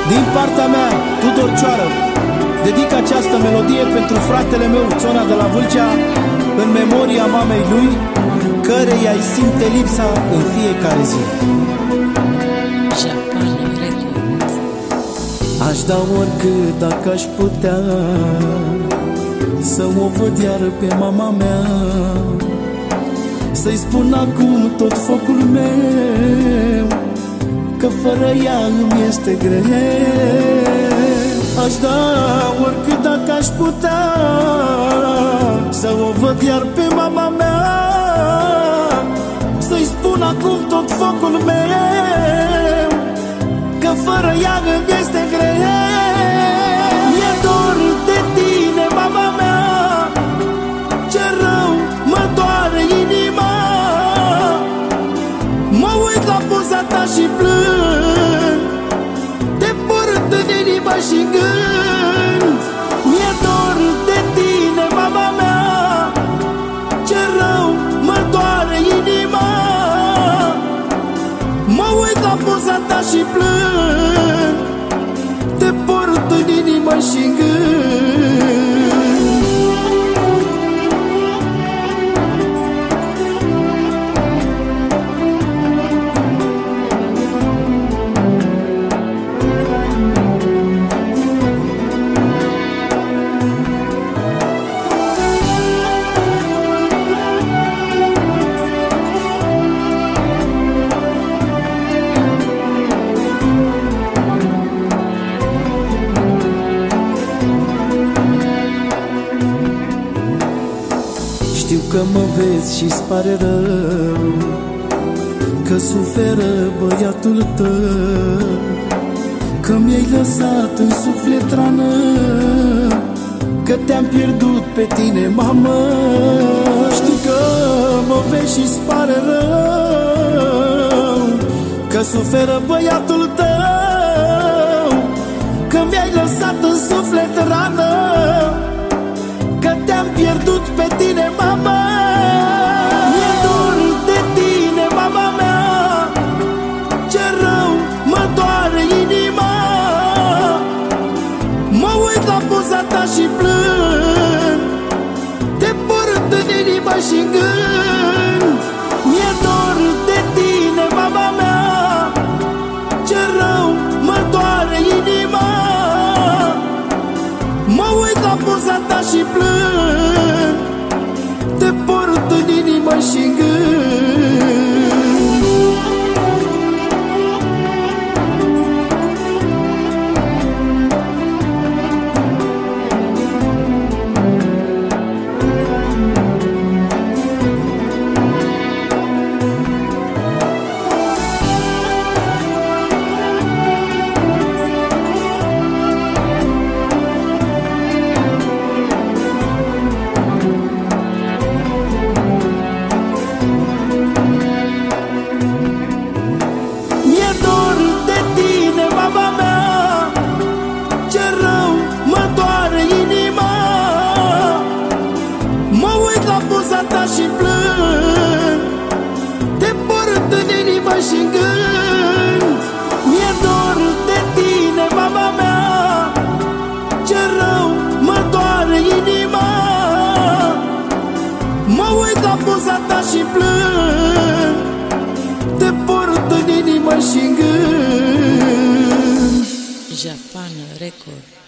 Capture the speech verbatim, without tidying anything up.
Din partea mea, Tudor Cioară, dedic această melodie pentru fratele meu, Țona de la Vâlcea, în memoria mamei lui, căreia îi simte lipsa în fiecare zi. Aș da oricât dacă aș putea să o văd iar pe mama mea, să-i spun acum tot focul meu, că fără ea îmi este greu. Aș da oricât dacă aș putea să o văd iar pe mama mea, să-i spun acum tot focul meu, că fără ea îmi este greu. Mi-e dor de tine, mama mea, ce rău mă doare inima. Mă uit la poza ta și plâng, te port în inimă și în gând. Mi-e dor de tine, mama mea, ce rău mă doare inima. Mă uit la poza ta și plâng, te port în inimă și în gând. Știu că mă vezi și-ți pare rău, că suferă băiatul tău, că mi-ai lăsat în suflet rană, că te-am pierdut pe tine, mamă. Știu că mă vezi și-ți pare rău, că suferă băiatul tău, că mi-ai lăsat în suflet rană, că te-am pierdut pe tine, mama. Mi-e dor de tine, mama mea, ce rău mă doare inima. Mă uit la poza ta și plâng, te port în inimă și în gând. Mi-e dor de tine, mama mea, ce rău mă doare inima. Mă uit la poza ta și plâng, te port în inimă și în gând. Și plâng, te port în inimă și în gând. Mi-e dor de tine, mama mea, ce rău mă doare inima. Mă uit la poza ta și plâng, te port în inimă și în gând. Japan Record.